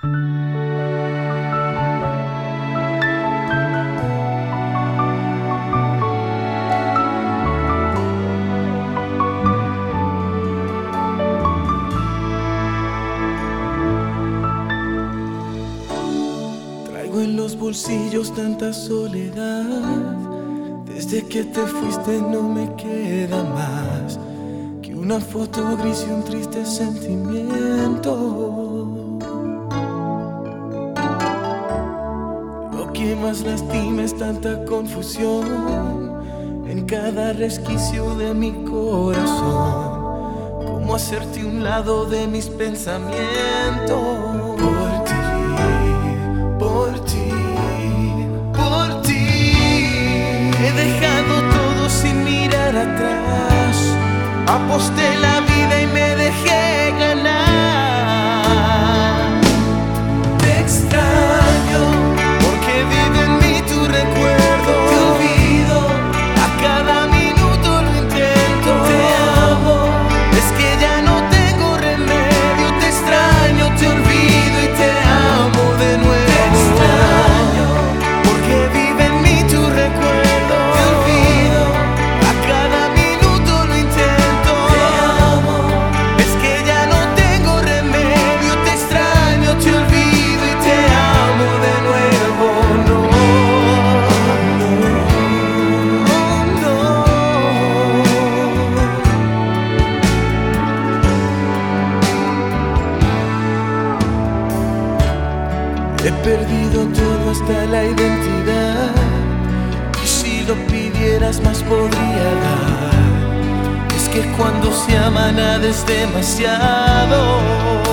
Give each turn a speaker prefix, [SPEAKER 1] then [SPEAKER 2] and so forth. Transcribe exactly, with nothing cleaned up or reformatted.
[SPEAKER 1] En los bolsillos tanta soledad. Desde que te fuiste no me queda más que una foto gris y un triste sentimiento. Lo que más lastima es tanta confusión en cada resquicio de mi corazón. Cómo hacerte un lado de mis pensamientos. Por ti, por ti, por ti. He dejado todo sin mirar atrás. Aposté la vida y me dejé ganar. Te extraño porque vive en mí tu recuerdo. Te olvido, a cada minuto lo intento. Te amo, es que ya no tengo remedio. Te extraño, te olvido y te amo de nuevo. He perdido todo hasta la identidad. Y si lo pidieras más podría dar. Es que cuando se ama nada es demasiado.